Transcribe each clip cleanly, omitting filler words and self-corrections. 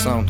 саунд.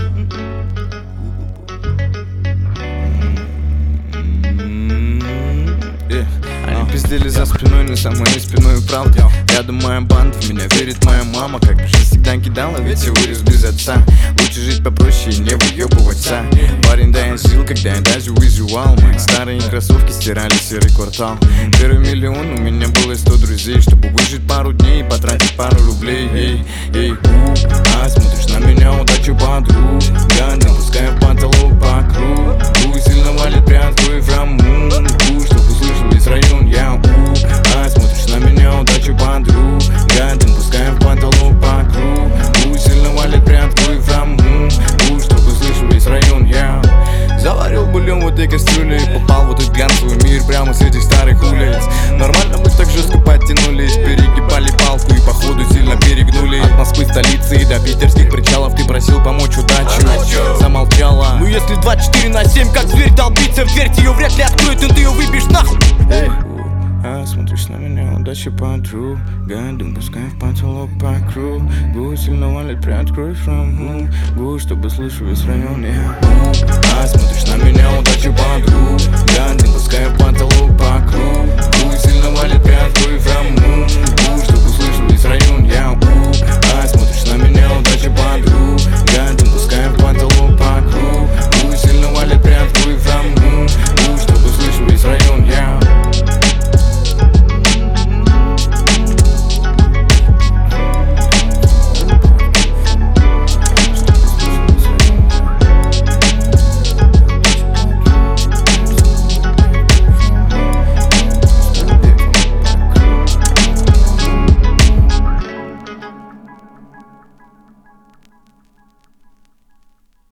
Они пиздели за спиной, но за моей спиной правда. Рядом моя банда, в меня верит моя мама. Как же всегда кидала, ведь я вырос без отца. Лучше жить попроще и не выебываться. Парень, да я жил, когда я даже выживал. Мои старые кроссовки стирали серый квартал. Первый миллион у меня было 100 друзей. Чтобы выжить пару дней и потратить пару рублей. Смотришь на меня, удачу подруг. Я напускаю в потолок по кругу. Сильно валит, приоткрой фраму. Чтобы услышал весь район, я смотришь на меня, удачу подруг. Я напускаю в потолок по кругу. Сильно валит, приоткрой фраму. Чтобы услышал весь район, я заварил бульон в этой кастрюле и попал в этот глянцевый мир прямо с этих старых улиц. Нормально мы так жестко подтянулись, перегибали палку и походу сильно перегнули. От Москвы, столицы и до питерских причалов ты просил помочь удачу, замолчала. Ну если 24/7 как зверь долбиться в дверь, ее вряд ли откроют, и ты ее выбьешь нахуй. Смотришь на меня, удачи подруга. Дым пускай в потолок по кругу. Сильно валит, приоткрой фраму, чтобы слышу весь район. Смотришь на меня.